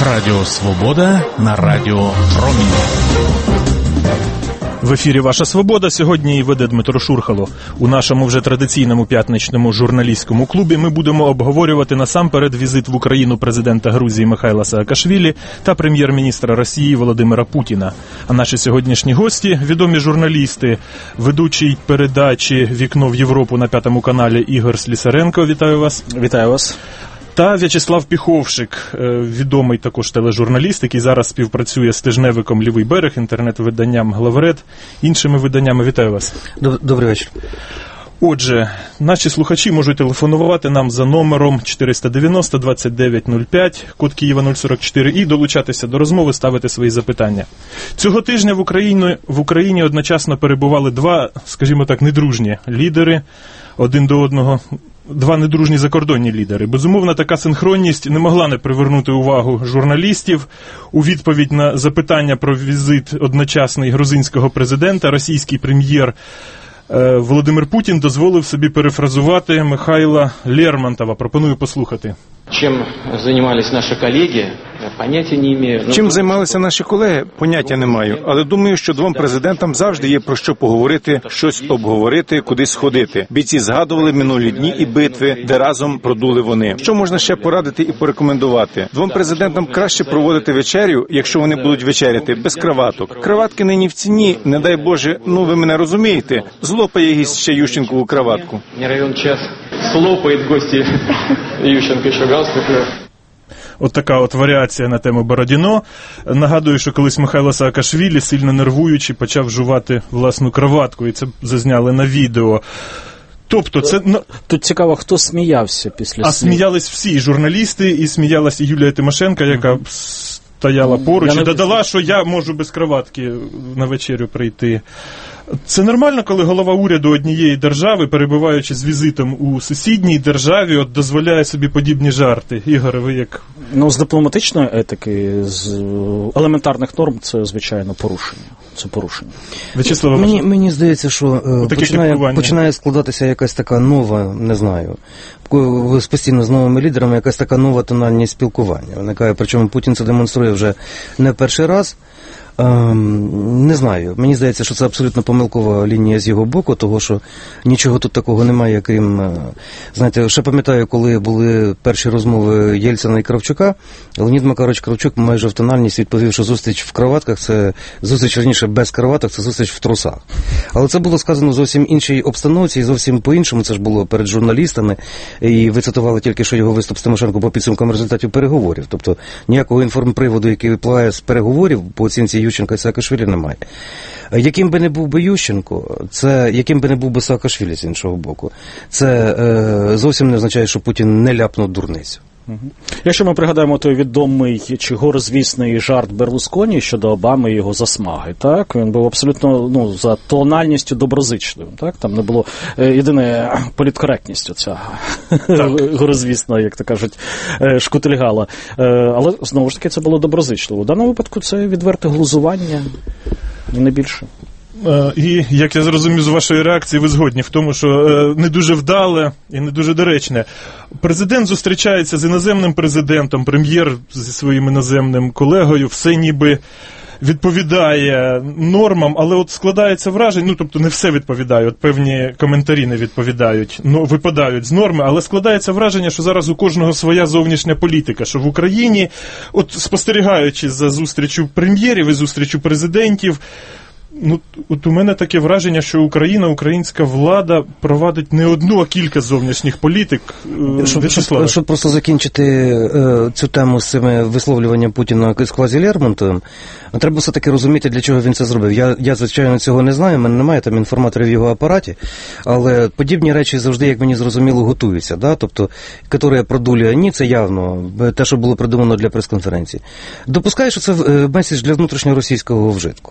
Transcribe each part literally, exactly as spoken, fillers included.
Радіо Свобода на Радіо Промінь. В ефірі «Ваша Свобода». Сьогодні її веде Дмитро Шурхало. У нашому вже традиційному п'ятничному журналістському клубі ми будемо обговорювати насамперед візит в Україну президента Грузії Михайла Саакашвілі та прем'єр-міністра Росії Володимира Путіна. А наші сьогоднішні гості – відомі журналісти, ведучий передачі «Вікно в Європу» на П'ятому каналі Ігор Слісаренко. Вітаю вас. Вітаю вас. Та В'ячеслав Піховшик, відомий також тележурналіст, який зараз співпрацює з тижневиком «Лівий берег», інтернет-виданням «Главерет», іншими виданнями. Вітаю вас. Добрий вечір. Отже, наші слухачі можуть телефонувати нам за номером чотириста дев'яносто двадцять дев'ять нуль п'ять, код Києва нуль сорок чотири, і долучатися до розмови, ставити свої запитання. Цього тижня в Україні, в Україні одночасно перебували два, скажімо так, недружні лідери один до одного. Два недружні закордонні лідери. Безумовно, така синхронність не могла не привернути увагу журналістів. У відповідь на запитання про візит одночасний грузинського президента російський прем'єр е, Володимир Путін дозволив собі перефразувати Михайла Лермонтова. Пропоную послухати. Чим займалися наші колеги, поняття не маю. Чим займалися наші колеги, поняття не маю. Але думаю, що двом президентам завжди є про що поговорити, щось обговорити, кудись сходити. Бійці згадували минулі дні і битви, де разом продули вони. Що можна ще порадити і порекомендувати? Двом президентам краще проводити вечерю, якщо вони будуть вечеряти, без краваток. Краватки нині в ціні, не дай Боже, ну ви мене розумієте, злопає гість ще Ющенкову краватку. Не равен час слопає гості Ющенко ще галстук. От така от варіація на тему Бородіно. Нагадую, що колись Михайло Саакашвілі, сильно нервуючи, почав жувати власну краватку, і це зазняли на відео. Тобто це... Тут цікаво, хто сміявся після А смі... сміялись всі, і журналісти, і сміялась і Юлія Тимошенко, яка mm-hmm. стояла поруч, я і додала, що я можу без краватки на вечерю прийти. Це нормально, коли голова уряду однієї держави, перебуваючи з візитом у сусідній державі, от дозволяє собі подібні жарти? Ігоре, ви як? Ну, з дипломатичної етики, з елементарних норм, це, звичайно, порушення. Це порушення. В'ячеслав, мені, мені здається, що починає, починає складатися якась така нова, не знаю, постійно з новими лідерами, якась така нова тональність спілкування. Виникає, причому Путін це демонструє вже не перший раз. Не знаю, мені здається, що це абсолютно помилкова лінія з його боку, того, що нічого тут такого немає, крім, знаєте, ще пам'ятаю, коли були перші розмови Єльцина і Кравчука, Леонід Макарович Кравчук майже в тональність відповів, що зустріч в краватках, це зустріч, верніше, без краваток, це зустріч в трусах. Але це було сказано в зовсім іншій обстановці і зовсім по-іншому, це ж було перед журналістами, і ви цитували тільки, що його виступ з Тимошенко по підсумкам результатів переговорів, тобто ніякого інформприводу, який випливає з переговорів по оцінці Ющенка і Саакашвілі, немає. Яким би не був би Ющенко, це, яким би не був би Саакашвілі з іншого боку, це е, зовсім не означає, що Путін не ляпнув дурницю. Угу. Якщо ми пригадаємо той відомий чи горизвісний жарт Берлусконі щодо Обами і його засмаги, так, він був абсолютно, ну, за тональністю доброзичливим, так, там не було єдине політкоректність оця горизвісна, як то кажуть, шкутильгала, але знову ж таки це було доброзичливо. В даному випадку це відверте глузування і не більше. І, як я зрозумів з вашої реакції, ви згодні в тому, що не дуже вдале і не дуже доречне. Президент зустрічається з іноземним президентом, прем'єр зі своїм іноземним колегою, все ніби відповідає нормам, але от складається враження, ну, тобто не все відповідає, от певні коментарі не відповідають, ну, випадають з норми, але складається враження, що зараз у кожного своя зовнішня політика, що в Україні, от спостерігаючи за зустрічю прем'єрів і зустрічю президентів, ну, от у мене таке враження, що Україна, українська влада провадить не одну, а кілька зовнішніх політик. Щоб, щоб, щоб просто закінчити е, цю тему з цими висловлюванням Путіна з Квазі Лермонтовим, треба все-таки розуміти, для чого він це зробив. Я, я, звичайно, цього не знаю, в мене немає там інформаторів в його апараті, але подібні речі завжди, як мені зрозуміло, готуються. Да? Тобто, які продули ні, це явно те, що було придумано для прес-конференції. Допускаю, що це меседж для внутрішнього російського вжитку.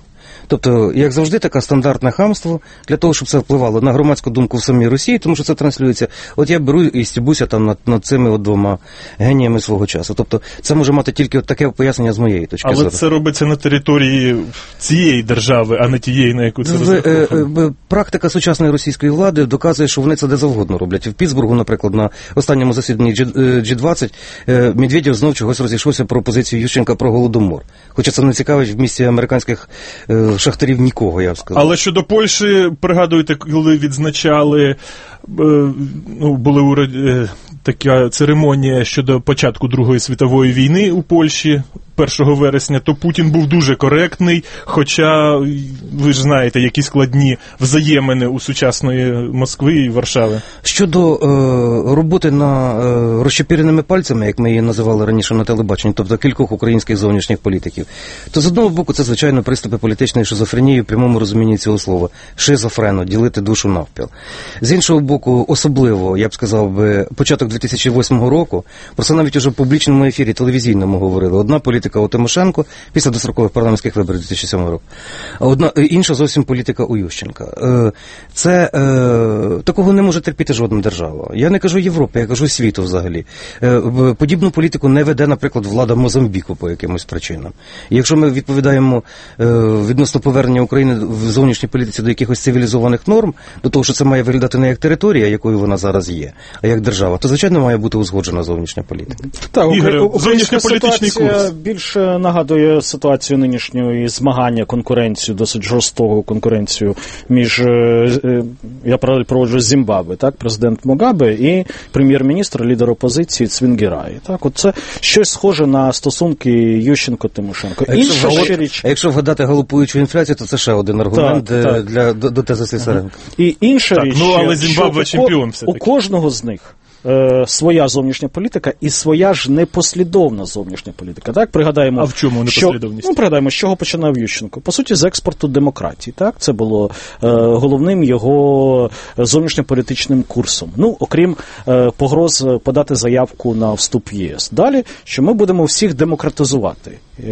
Тобто, як завжди, таке стандартне хамство для того, щоб це впливало на громадську думку в самій Росії, тому що це транслюється. От я беру і стібуся там над, над цими от двома геніями свого часу. Тобто, це може мати тільки от таке пояснення з моєї точки Але зору. Але це робиться на території цієї держави, а не тієї, на яку це розраховано. Практика сучасної російської влади доказує, що вони це де завгодно роблять. В Пітсбургу, наприклад, на останньому засіданні джі двадцять Медведєв знов чогось розійшовся про позицію Ющенка про Голодомор. Хоча це не цікавить в місті американських шахтарів нікого, я б сказав. Але щодо Польщі, пригадуєте, коли відзначали, ну, були уряд, така церемонія щодо початку Другої світової війни у Польщі першого вересня, то Путін був дуже коректний, хоча ви ж знаєте, які складні взаємини у сучасної Москви і Варшави. Щодо е, роботи на е, розчепіреними пальцями, як ми її називали раніше на телебаченні, тобто кількох українських зовнішніх політиків, то з одного боку це, звичайно, приступи політичної шизофренії в прямому розумінні цього слова. Шизофрено, ділити душу навпіл. З іншого боку, особливо, я б сказав би, початок дві тисячі восьмого року, про це навіть уже в публічному ефірі телевізійному говорили. Одна політика у Тимошенко після дострокових парламентських виборів дві тисячі сьомого року, а одна, інша зовсім політика у Ющенка. Це, такого не може терпіти жодна держава. Я не кажу Європи, я кажу світу взагалі. Подібну політику не веде, наприклад, влада Мозамбіку по якимось причинам. І якщо ми відповідаємо відносно повернення України в зовнішній політиці до якихось цивілізованих норм, до того, що це має виглядати не як територія, якою вона зараз є, а як держава, то, звичайно, має бути узгоджена зовнішня політика. Так, Ігоре, зовнішньополітичний курс. Більше нагадує ситуацію нинішньої змагання, конкуренцію, досить жорстоку конкуренцію між, я проводжу Зімбабве, так, президент Мугабе і прем'єр-міністр, лідер опозиції Цвінгірай. Так, от це щось схоже на стосунки Ющенко-Тимошенко. Інша ще річ. А якщо вгадати галопуючу інфляцію, то це ще один аргумент так, так. для до, до тези Слісаренка. І інша так, річ, ну, але Зімбабве чемпіон все-таки. У кожного з них е, своя зовнішня політика і своя ж непослідовна зовнішня політика. Так, пригадаємо, а в чому непослідовність? Що, ну, пригадаємо, з чого починав Ющенко. По суті, з експорту демократії. Так, це було е, головним його зовнішньополітичним курсом. Ну, окрім е, погроз подати заявку на вступ в ЄС. Далі, що ми будемо всіх демократизувати.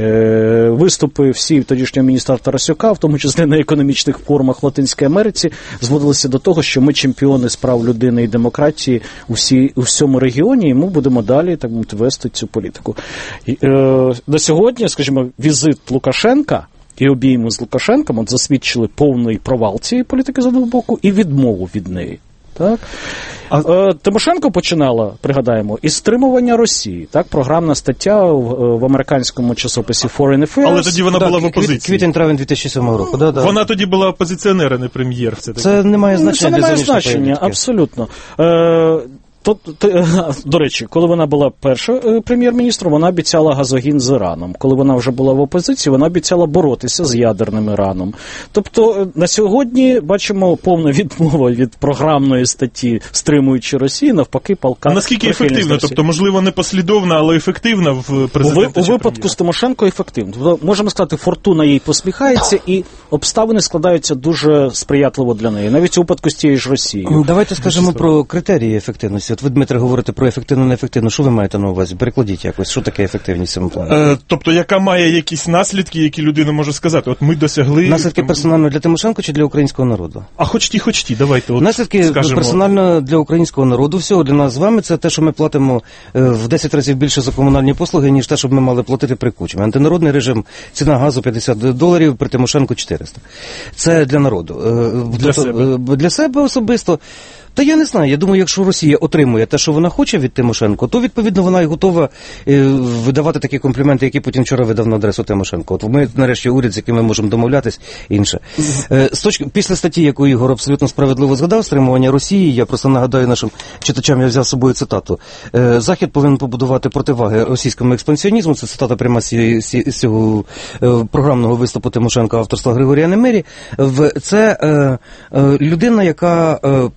Е, виступи всі тодішнього міністра Тарасюка, в тому числі на економічних форумах в Латинській Америці, зводилися до того, що ми чемпіони з прав людини і демократії у, всі, у всьому регіоні, і ми будемо далі, так мовити, вести цю політику. І, е, на сьогодні, скажімо, візит Лукашенка і обійми з Лукашенком от засвідчили повний провал цієї політики з одного боку і відмову від неї. Так? А, е, Тимошенко починала, пригадаємо, із стримування Росії. Так? Програмна стаття в, в американському часописі Foreign Affairs. Але тоді вона так, була в опозиції. Квітень-травень дві тисячі сьомого року. Да, да. Вона тоді була опозиціонер, а не прем'єр. Це, це не має значення. Це не має значення, абсолютно. Е, То, то, до речі, коли вона була першою прем'єр-міністром, вона обіцяла газогін з Іраном. Коли вона вже була в опозиції, вона обіцяла боротися з ядерним Іраном. Тобто на сьогодні бачимо повну відмову від програмної статті «Стримуючи Росію», навпаки, палка. А наскільки ефективна? Тобто, можливо, не послідовна, але ефективна в президенті? У, у випадку з Тимошенко ефективна. Тобто, можемо сказати, фортуна їй посміхається і обставини складаються дуже сприятливо для неї. Навіть у випадку з тією ж Росією. Давайте скажемо про критерії ефективності. От ви, Дмитре, говорите про ефективно, неефективно. Що ви маєте на увазі? Перекладіть якось. Що таке ефективність в цьому плані? Е, тобто, яка має якісь наслідки, які людина може сказати? От ми досягли... Наслідки там... персонально для Тимошенко чи для українського народу? А хоч ті, хоч ті, давайте от наслідки скажемо... персонально для українського народу всього для нас з вами це те, що ми платимо в десять разів більше за комунальні послуги, ніж те, щоб ми мали платити при Кучмі. Антинародний режим, ціна газу п'ятдесят доларів, при Тимошенко чотириста. Це для народу. Для, для себе? Для себе особисто. Та я не знаю, я думаю, якщо Росія отримує те, що вона хоче від Тимошенко, то, відповідно, вона і готова е, видавати такі компліменти, які Путін вчора видав на адресу Тимошенко. От ми, нарешті, уряд, з яким ми можемо домовлятись, інше. Е, з точки, після статті, яку Ігор абсолютно справедливо згадав, стримування Росії, я просто нагадаю нашим читачам, я взяв з собою цитату. Е, Захід повинен побудувати противаги російському експансіонізму, це цитата пряма з, з, з цього е, програмного виступу Тимошенко авторства Григорія Немирі. В, це е, е, людина, яка е, практично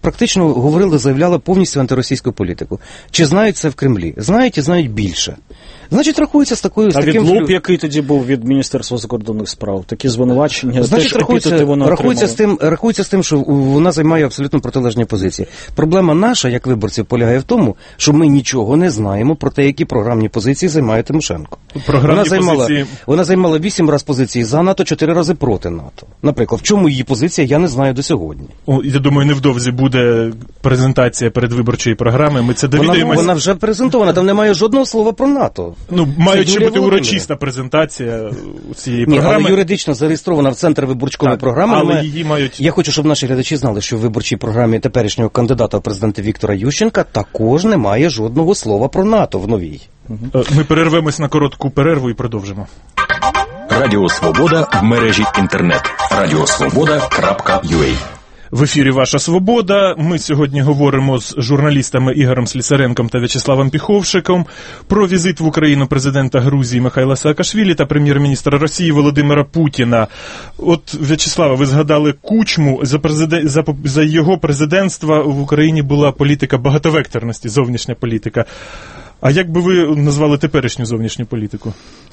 про говорили, заявляли повністю антиросійську політику. Чи знають це в Кремлі? Знають і знають більше. Значить, рахується з такою... З а таким, відлуп, який тоді був від Міністерства закордонних справ? Такі звинувачення? Значить, теж рахується, рахується, з тим, рахується з тим, що вона займає абсолютно протилежні позиції. Проблема наша, як виборців, полягає в тому, що ми нічого не знаємо про те, які програмні позиції займає Тимошенко. Програмні вона, займала, позиції... вона займала вісім разів позиції за НАТО, чотири рази проти НАТО. Наприклад, в чому її позиція, я не знаю до сьогодні. О, я думаю, невдовзі буде презентація передвиборчої програми. Ми це довідаємося. Вона, вона вже презентована, там немає жодного слова про НАТО. Ну, маючи бути урочиста презентація цієї Ні, програми. але юридично зареєстрована в Центр виборчкової програми. Але ми... її мають... Я хочу, щоб наші глядачі знали, що в виборчій програмі теперішнього кандидата в президенти Віктора Ющенка також немає жодного слова про НАТО в новій. Ми перервемось на коротку перерву і продовжимо. Радіо Свобода в мережі інтернет. радіосвобода крапка ю а. В ефірі «Ваша Свобода». Ми сьогодні говоримо з журналістами Ігорем Слісаренком та В'ячеславом Піховшиком про візит в Україну президента Грузії Михайла Саакашвілі та прем'єр-міністра Росії Володимира Путіна. От, В'ячеслава, ви згадали Кучму. За, президент, за, за його президентства в Україні була політика багатовекторності, зовнішня політика. А як би ви назвали теперішню зовнішню політику?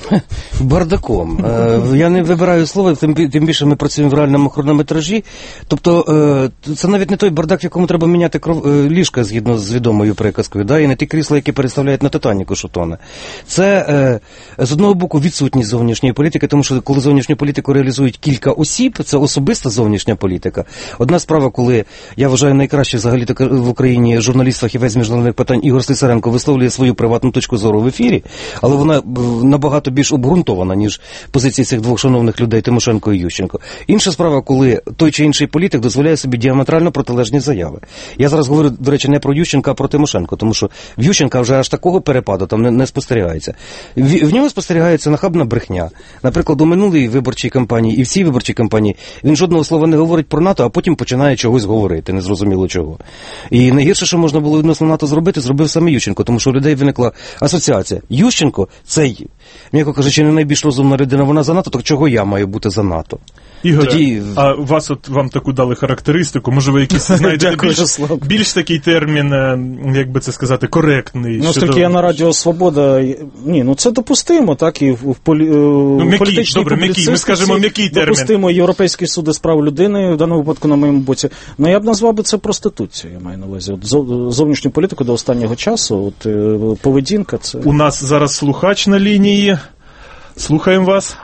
Бардаком. Я не вибираю слова, тим, тим більше ми працюємо в реальному хронометражі. Тобто, це навіть не той бардак, в якому треба міняти кров... ліжка, згідно з відомою приказкою, да? І не ті крісла, які переставляють на Титаніку, що тоне. Це, з одного боку, відсутність зовнішньої політики, тому що коли зовнішню політику реалізують кілька осіб, це особиста зовнішня політика. Одна справа, коли, я вважаю, найкраще взагалі в Україні журналіст, фахівець міжнародних питань Ігор Слісаренко висловлює свою приватну точку зору в ефірі, але вона набагато більш обґрунтована, ніж позиції цих двох шановних людей Тимошенко і Ющенко. Інша справа, коли той чи інший політик дозволяє собі діаметрально протилежні заяви. Я зараз говорю, до речі, не про Ющенка, а про Тимошенко, тому що в Ющенка вже аж такого перепаду там не, не спостерігається. В, в нього спостерігається нахабна брехня. Наприклад, у минулій виборчій кампанії і в цій виборчій кампанії він жодного слова не говорить про НАТО, а потім починає чогось говорити, незрозуміло чого. І найгірше, що можна було відносно НАТО зробити, зробив саме Ющенко, тому що у людей виникла асоціація. Ющенко – цей, м'яко кажучи, не найбільш розумна людина, вона за НАТО, так чого я маю бути за НАТО? Ігоре, Тоді... а вас от вам таку дали характеристику, може ви якісь знаєте більш, більш такий термін, як би це сказати, коректний? Ну, оскільки я на Радіо Свобода, ні, ну це допустимо, так, і в полі... ну, м'який, політичній добре, м'який, ми скажемо м'який термін. Допустимо Європейський суд із прав людини, в даному випадку на моєму боці. Ну, я б назвав би це проституцією, я маю на увазі. От зовнішню політику до останнього часу, от поведінка, це... У нас зараз слухач на лінії, слухаємо вас.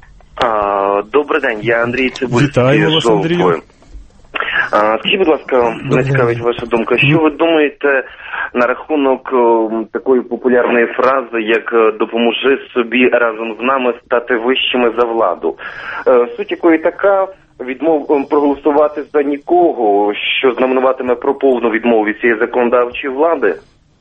Добрий день, я Андрій Цибульський. Вітаємо вас, Андрію. Скажіть, будь ласка, мене цікавить ваша думка. Що ви думаєте на рахунок такої популярної фрази, як «допоможи собі разом з нами стати вищими за владу»? Суть якої така, відмов проголосувати за нікого, що знаменуватиме про повну відмову від цієї законодавчої влади.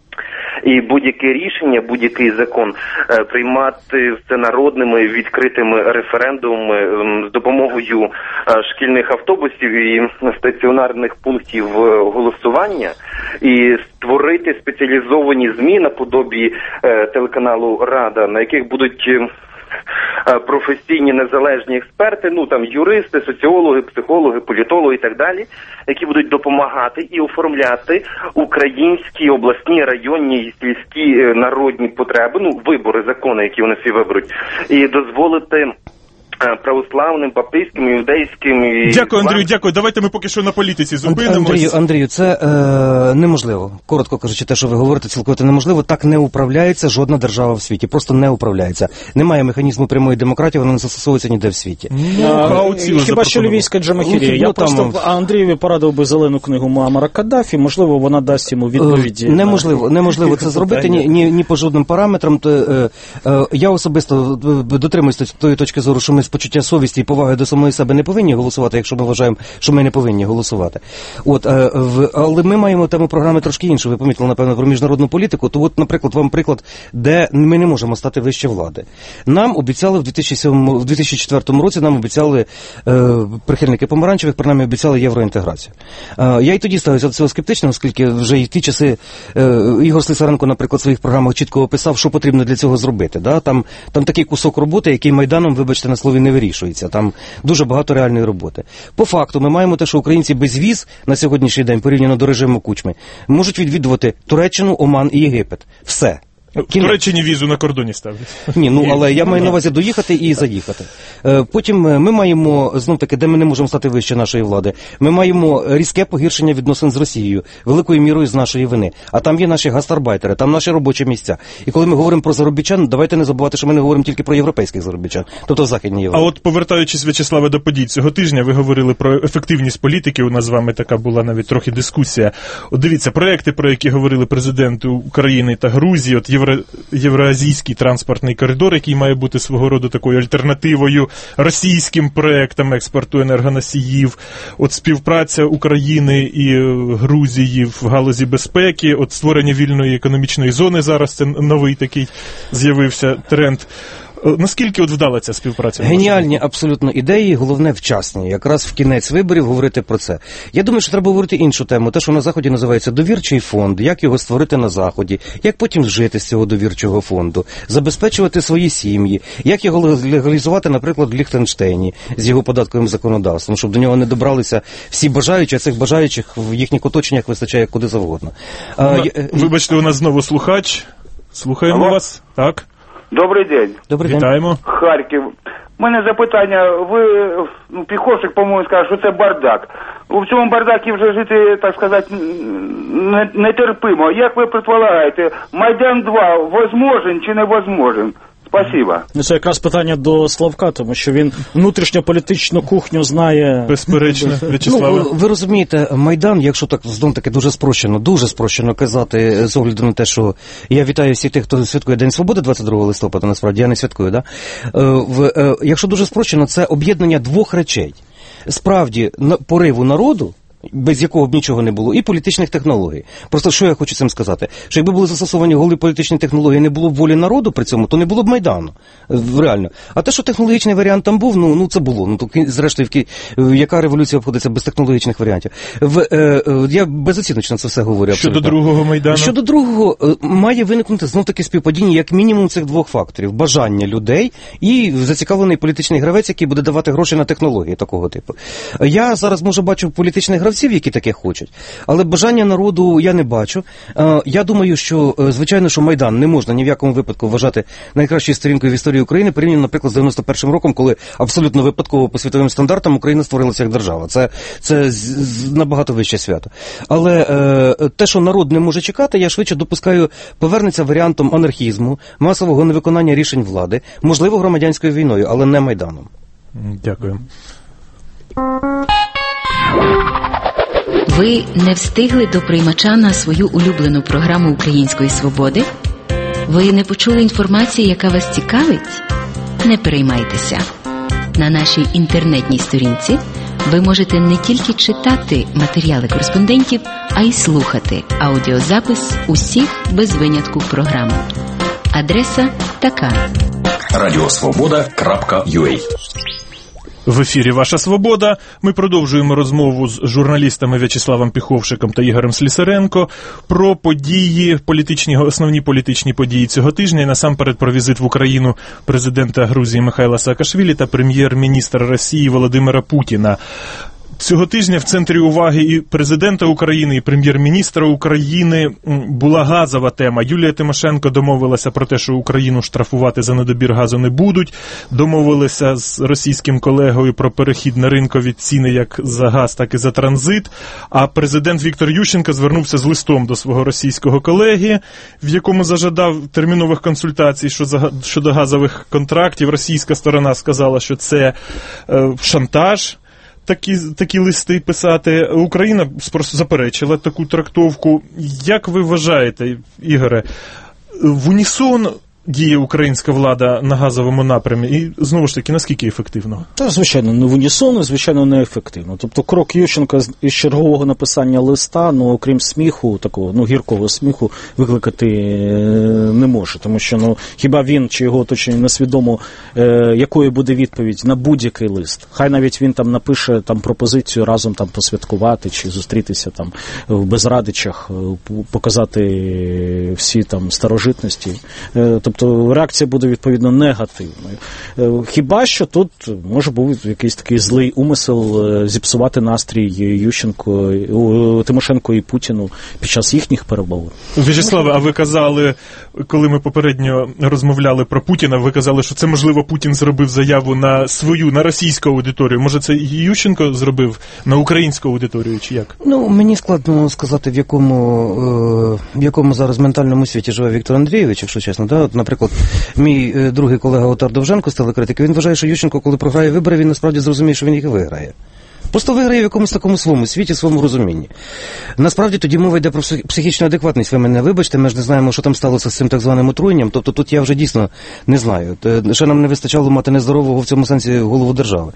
І будь-яке рішення, будь-який закон е, приймати всенародними відкритими референдумами е, з допомогою е, шкільних автобусів і стаціонарних пунктів е, голосування, і створити спеціалізовані ЗМІ наподобі е, телеканалу «Рада», на яких будуть е, професійні незалежні експерти, ну там юристи, соціологи, психологи, політологи і так далі, які будуть допомагати і оформляти українські обласні, районні і сільські народні потреби, ну вибори, закони, які вони всі виберуть, і дозволити православним, баптистським, іудейським і... Дякую, Андрію, дякую. Давайте ми поки що на політиці зупинимось. Андрію, Андрію, це е, неможливо. Коротко кажучи, те, що ви говорите, цілковито неможливо. Так не управляється жодна держава в світі. Просто не управляється. Немає механізму прямої демократії, вона не застосовується ніде в світі. Ну, а, хіба що львівська Джамахірія. Я ну, просто там... Андрієві порадив би зелену книгу Муаммара Каддафі. Можливо, вона дасть йому відповіді. Неможливо, на... неможливо це зробити ні, ні, ні по жодним параметрам. То, е, е, я особисто дотримуюсь тої точки зору, що ми з почуття совісті і поваги до самої себе не повинні голосувати, якщо ми вважаємо, що ми не повинні голосувати. От, е, в, але ми маємо тему програми трошки іншу. Ви помітили, напевно, про міжнародну політику. То от, наприклад, вам приклад, де ми не можемо стати вище влади. Нам обіцяли в дві тисячі четвертому році, нам обіцяли е, прихильники помаранчевих, принаймні обіцяли євроінтеграцію. Е, я і тоді ставився до цього скептично, оскільки вже і в ті часи е, Ігор Слісаренко, наприклад, в своїх програмах чітко описав, що потрібно для цього зробити. Да? Там, там такий кусок роботи, який Майданом, вибачте на слові, не вирішується. Там дуже багато реальної роботи. По факту ми маємо те, що українці без віз на сьогоднішній день, порівняно до режиму Кучми, можуть відвідувати Туреччину, Оман і Єгипет. Все. В Туреччині візу на кордоні ставлять. Ні, ну але я маю на увазі доїхати і заїхати. Потім ми маємо, знов таки, де ми не можемо стати вище нашої влади, ми маємо різке погіршення відносин з Росією, великою мірою з нашої вини. А там є наші гастарбайтери, там наші робочі місця. І коли ми говоримо про заробітчан, давайте не забувати, що ми не говоримо тільки про європейських заробітчан, тобто в Західній Європі. А от повертаючись, В'ячеславе, до подій цього тижня, ви говорили про ефективність політики, у нас з вами така була навіть трохи дискусія. От дивіться, проекти, про які говорили президенти України та Грузії, от Євро... Євроазійський транспортний коридор, який має бути свого роду такою альтернативою російським проектам експорту енергоносіїв, от співпраця України і Грузії в галузі безпеки, от створення вільної економічної зони, зараз це новий такий з'явився тренд. Наскільки от вдала ця співпраця? Геніальні абсолютно ідеї, головне вчасні. Якраз в кінець виборів говорити про це. Я думаю, що треба говорити іншу тему. Те, що на Заході називається довірчий фонд, як його створити на Заході, як потім жити з цього довірчого фонду, забезпечувати свої сім'ї, як його легалізувати, наприклад, в Ліхтенштейні з його податковим законодавством, щоб до нього не добралися всі бажаючі, а цих бажаючих в їхніх оточеннях вистачає куди завгодно. А, Вибачте, у нас знову слухач. Слухаємо Алло. вас. Так. Добрий день. Добрий Вітаємо. день. Харків. У мене запитання. Ви, ну, Піховшик, по-моєму, сказав, що це бардак. У цьому бардакі вже жити, так сказати, нетерпимо. Як ви предполагаєте, Майдан два возможен чи невозможен? Спасибо. Ну, це якраз питання до Славка, тому що він внутрішньополітичну кухню знає. Безперечно, В'ячеславе. Ну, ви розумієте, Майдан, якщо так, знов таки, дуже спрощено, дуже спрощено казати, з огляду на те, що я вітаю всіх тих, хто святкує День Свободи двадцять другого листопада, насправді, я не святкую, да? В, якщо дуже спрощено, це об'єднання двох речей. Справді, пориву народу, без якого б нічого не було, і політичних технологій. Просто що я хочу цим сказати? Що якби були застосовані голі політичні технології, не було б волі народу при цьому, то не було б Майдану. Реально. А те, що технологічний варіант там був, ну, ну це було. Ну, то, зрештою, в, яка революція обходиться без технологічних варіантів? В, е, е, я безоціночно це все говорю. Щодо абсолютно. другого Майдану? Щодо другого, е, має виникнути знов-таки співпадіння як мінімум цих двох факторів. Бажання людей і зацікавлений політичний гравець, який буде давати гроші на технології такого типу. Я зараз, може, бачу політичних гравців, які таке хочуть, але бажання народу я не бачу. Я думаю, що, звичайно, що Майдан не можна ні в якому випадку вважати найкращою сторінкою в історії України, порівняно, наприклад, з дев'яносто першим роком, коли абсолютно випадково по світовим стандартам Україна створилася як держава. Це, це набагато вище свято. Але е, те, що народ не може чекати, я швидше допускаю, повернеться варіантом анархізму, масового невиконання рішень влади, можливо, громадянською війною, але не Майданом. Дякую. Ви не встигли до приймача на свою улюблену програму Української свободи? Ви не почули інформації, яка вас цікавить? Не переймайтеся. На нашій інтернетній сторінці ви можете не тільки читати матеріали кореспондентів, а й слухати аудіозапис усіх без винятку програм. Адреса така: радіосвобода крапка ю а. В ефірі «Ваша свобода». Ми продовжуємо розмову з журналістами В'ячеславом Піховшиком та Ігорем Слісаренко про події, політичні, основні політичні події цього тижня, і насамперед про візит в Україну президента Грузії Михайла Саакашвілі та прем'єр-міністра Росії Володимира Путіна. Цього тижня в центрі уваги і президента України, і прем'єр-міністра України була газова тема. Юлія Тимошенко домовилася про те, що Україну штрафувати за недобір газу не будуть. Домовилися з російським колегою про перехід на ринкові ціни як за газ, так і за транзит. А президент Віктор Ющенко звернувся з листом до свого російського колеги, в якому зажадав термінових консультацій щодо газових контрактів. Російська сторона сказала, що це е, шантаж. Такі, такі листи писати. Україна просто заперечила таку трактовку. Як ви вважаєте, Ігоре, в унісон діє українська влада на газовому напрямі? І, знову ж таки, наскільки ефективно? Та, звичайно, не в унісон, звичайно, не ефективно. Тобто, крок Ющенка із чергового написання листа, ну, окрім сміху, такого, ну, гіркого сміху, викликати не може. Тому що, ну, хіба він чи його оточення несвідомо, е, якою буде відповідь на будь-який лист. Хай навіть він там напише там пропозицію разом там посвяткувати чи зустрітися там в Безрадичах, показати всі там старожитності. Е, тобто, Тобто реакція буде, відповідно, негативною. Хіба що тут може був якийсь такий злий умисел зіпсувати настрій Ющенко, Тимошенко і Путіну під час їхніх перемовин. В'ячеславе, а ви казали, коли ми попередньо розмовляли про Путіна, ви казали, що це, можливо, Путін зробив заяву на свою, на російську аудиторію. Може, це Ющенко зробив на українську аудиторію, чи як? Ну, мені складно сказати, в якому, в якому зараз ментальному світі живе Віктор Андрійович, якщо чесно. Да? От, наприклад, мій другий колега Отар Довженко з телекритики, він вважає, що Ющенко, коли програє вибори, він насправді зрозуміє, що він їх виграє. Просто виграє в якомусь такому своєму світі, своєму розумінні. Насправді тоді мова йде про психічну адекватність. Ви мене вибачте, ми ж не знаємо, що там сталося з цим так званим отруєнням. Тобто тут я вже дійсно не знаю. Ще нам не вистачало мати нездорового в цьому сенсі голову держави.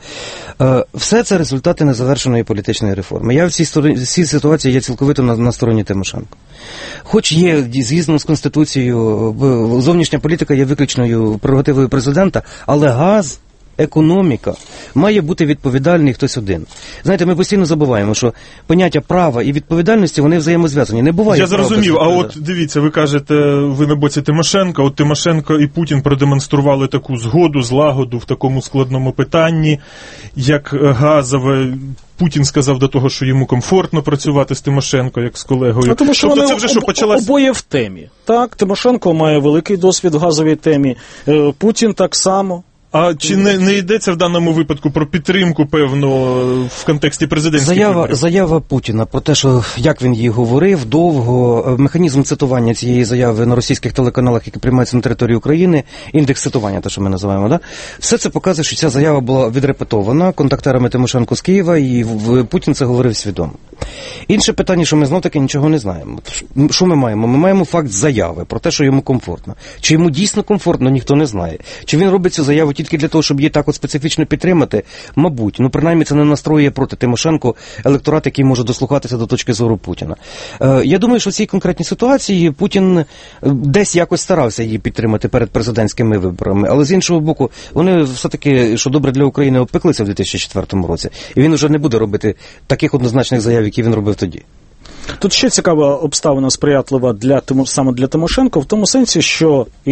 Все це результати незавершеної політичної реформи. Я в цій, стороні, в цій ситуації є цілковито на, на стороні Тимошенко. Хоч є, згідно з Конституцією, зовнішня політика є виключною прерогативою президента, але газ, економіка має бути відповідальний хтось один. Знаєте, ми постійно забуваємо, що поняття права і відповідальності, вони взаємозв'язані. Не буває. Я зрозумів, а от дивіться, ви кажете, ви на боці Тимошенка, от Тимошенко і Путін продемонстрували таку згоду, злагоду в такому складному питанні, як газове. Путін сказав до того, що йому комфортно працювати з Тимошенко, як з колегою. А тому що тобто вони це вже що, почалась... обоє в темі. Так, Тимошенко має великий досвід в газовій темі, Путін так само. А чи не, не йдеться в даному випадку про підтримку, певно, в контексті президентських заява, виборів? Заява Путіна про те, що, як він її говорив, довго, механізм цитування цієї заяви на російських телеканалах, які приймаються на території України, індекс цитування, те, що ми називаємо, да? Все це показує, що ця заява була відрепетована контактерами Тимошенко з Києва, і Путін це говорив свідомо. Інше питання, що ми знов-таки нічого не знаємо. Що ми маємо? Ми маємо факт заяви про те, що йому комфортно. Чи йому дійсно комфортно, ніхто не знає. Чи він робить цю заяву тільки для того, щоб її так от специфічно підтримати? Мабуть. Ну, принаймні, це не настроює проти Тимошенко електорат, який може дослухатися до точки зору Путіна. Е, я думаю, що в цій конкретній ситуації Путін десь якось старався її підтримати перед президентськими виборами. Але з іншого боку, вони все-таки, що добре для України, опеклися в дві тисячі четвертому році. І він вже не буде робити таких однозначних заяв, які він робив тоді. Тут ще цікава обставина сприятлива для, саме для Тимошенко, в тому сенсі, що і,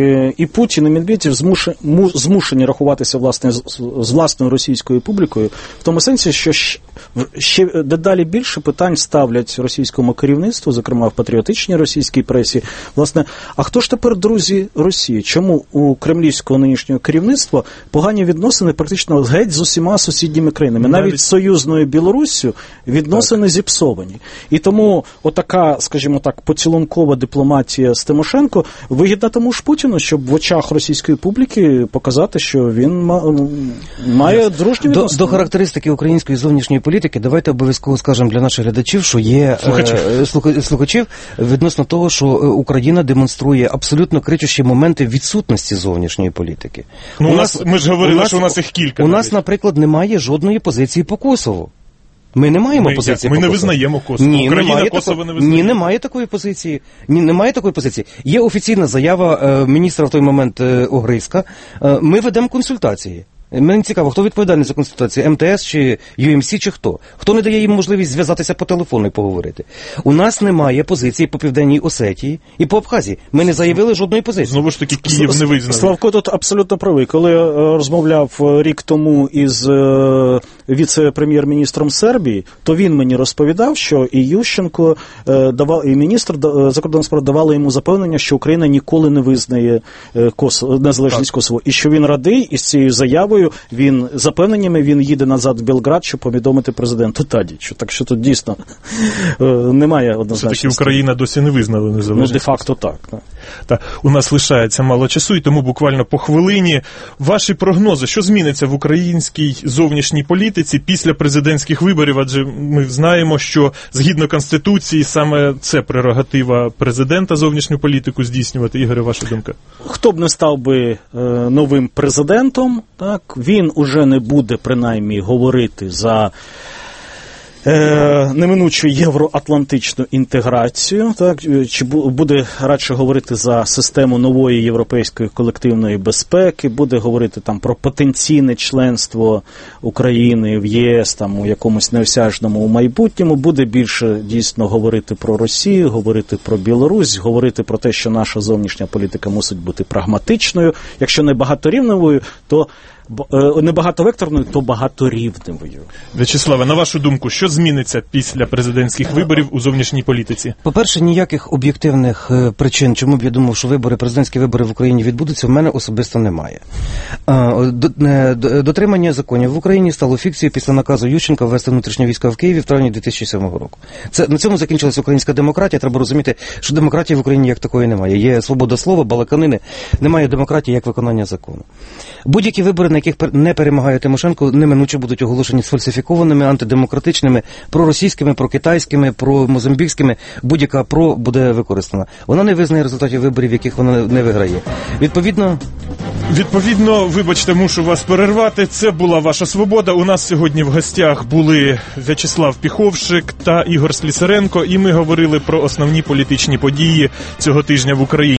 і Путін, і Медведєв змушені, змушені рахуватися власне, з, з власною російською публікою, в тому сенсі, що ще, ще дедалі більше питань ставлять російському керівництву, зокрема в патріотичній російській пресі. Власне, а хто ж тепер друзі Росії? Чому у кремлівського нинішнього керівництва погані відносини практично геть з усіма сусідніми країнами? Навіть, Навіть з союзною Білоруссю відносини так. зіпсовані. І тому отака, скажімо так, поцілункова дипломатія з Тимошенко вигідна тому ж Путіну, щоб в очах російської публіки показати, що він має дружні відносини. До, до характеристики української зовнішньої політики давайте обов'язково скажемо для наших глядачів, що є слухачів, е, слуха, слухачів відносно того, що Україна демонструє абсолютно кричущі моменти відсутності зовнішньої політики. Ну, у нас, ми ж говорили, у нас, що у нас їх кілька. У навіть. нас, наприклад, немає жодної позиції по Косову. Ми не маємо ми, позиції Ми по не Косово. визнаємо Косово. Ні, Україна немає Косово тако... не визнає. Ні, немає такої позиції. Ні, немає такої позиції. Є офіційна заява е, міністра в той момент е, Огризка. Е, ми ведемо консультації. Мені цікаво, хто відповідальний за консультації? ем те ес чи ю ем сі чи хто? Хто не дає їм можливість зв'язатися по телефону і поговорити? У нас немає позиції по Південній Осетії і по Абхазії. Ми не заявили жодної позиції. Знову ж таки, Київ не визнав. Славко тут абсолютно правий. Коли я розмовляв рік тому із віце-прем'єр-міністром Сербії, то він мені розповідав, що і Ющенко давав, і міністр закордонних справ давали йому запевнення, що Україна ніколи не визнає Косово, незалежність Косово. І що він радий із цією заявою, він запевненнями він їде назад в Белград, щоб повідомити президенту Тадічу. Так що тут дійсно немає однозначності. Все-таки Україна досі не визнала незалежність. Ну, де-факто так. так. Так, у нас лишається мало часу, і тому буквально по хвилині. Ваші прогнози, що зміниться в українській зовнішній політиці після президентських виборів? Адже ми знаємо, що згідно Конституції саме це прерогатива президента зовнішню політику здійснювати. Ігоре, ваша думка? Хто б не став би е, новим президентом, так, він уже не буде принаймні говорити за е, неминучу євроатлантичну інтеграцію, так, чи буде радше говорити за систему нової європейської колективної безпеки, буде говорити там про потенційне членство України в ЄС там у якомусь неосяжному майбутньому, буде більше дійсно говорити про Росію, говорити про Білорусь, говорити про те, що наша зовнішня політика мусить бути прагматичною, якщо не багаторівневою, то не багатовекторною, то багаторівневою. В'ячеславе, на вашу думку, що зміниться після президентських виборів у зовнішній політиці? По-перше, ніяких об'єктивних причин, чому б я думав, що вибори, президентські вибори в Україні відбудуться, в мене особисто немає. Дотримання законів в Україні стало фікцією після наказу Ющенка ввести внутрішні війська в Києві в травні дві тисячі сьомого року. Це, на цьому закінчилася українська демократія. Треба розуміти, що демократії в Україні як такої немає. Є свобода слова, балаканини, немає демократії як виконання закону. Будь-які вибори, на яких не перемагає Тимошенко, неминуче будуть оголошені сфальсифікованими, антидемократичними, проросійськими, прокитайськими, промозамбікськими. Будь-яка про буде використана. Вона не визнає результатів виборів, яких вона не виграє. Відповідно... Відповідно, вибачте, мушу вас перервати. Це була «Ваша свобода». У нас сьогодні в гостях були В'ячеслав Піховшик та Ігор Слісаренко, і ми говорили про основні політичні події цього тижня в Україні.